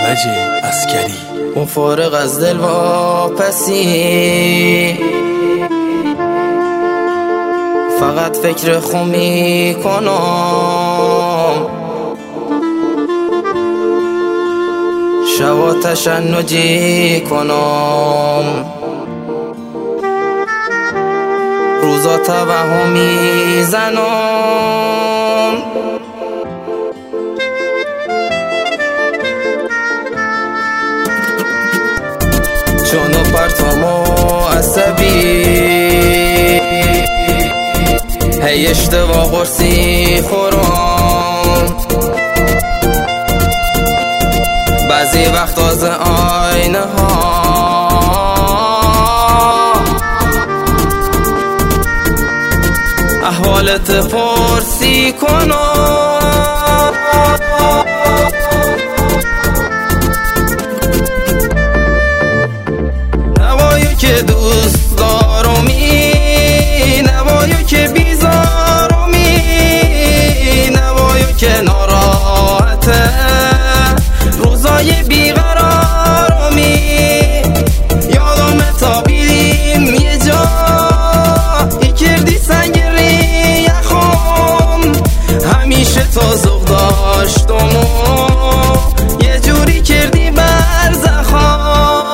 مجید عسکری. اون فارغ از دل واپسی، فقط فکر خون میکنم، شبا تشنجی کنم، روزا توهم میزنم، چونو پرتامو عصبی، هی اشتباه قرصی خورم، بعضی وقت از آینه ها احوالت پرسی کنم، نوایی که دوست دارمی، نوایی که بیزارمی، نوایی که ناراحته، روزای بیقرارمی، یادم تابیدیم یه جا ای کردی سنگ ریخم، همیشه تا ذوق داشتم و یه جوری کردی برزخم.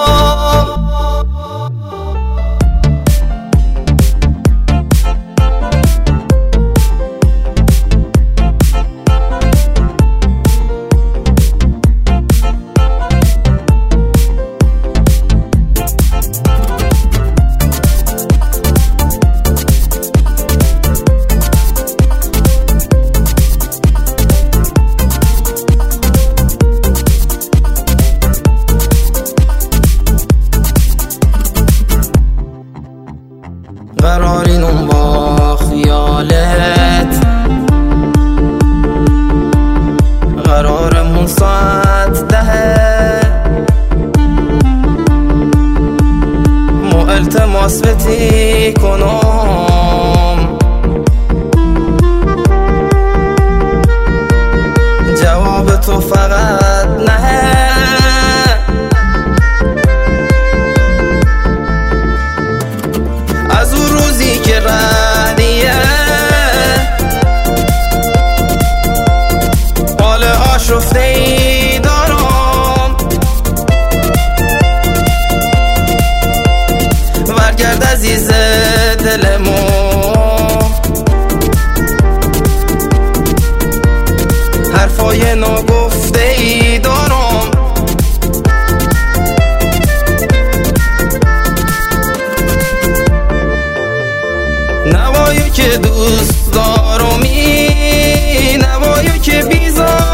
قرارینم با خیالت، قرارمون ساعت 10، مو التماس بتی کنم، جواب تو فقط نه، از اون روزی که ردیه حال آشفته ای دارم، برگرد عزیز دلمو، حرفای ناگفته ای دارم، نوایی که دوست دارمی، نوایی که بیزار